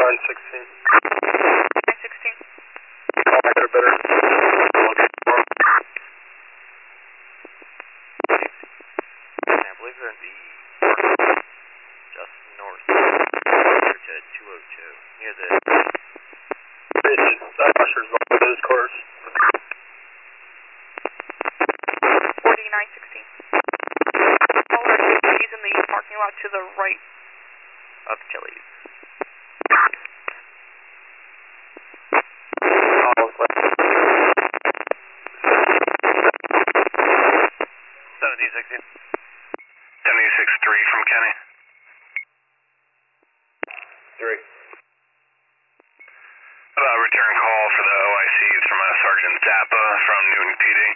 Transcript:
916. 916. Call back at a better. I believe they're in the just north to 202 near the. That Usher's on this course. 4916. He's in the parking lot to the right of Chili's. From Kenny. 3. Return call for the OIC from Sergeant Zappa from Newton PD.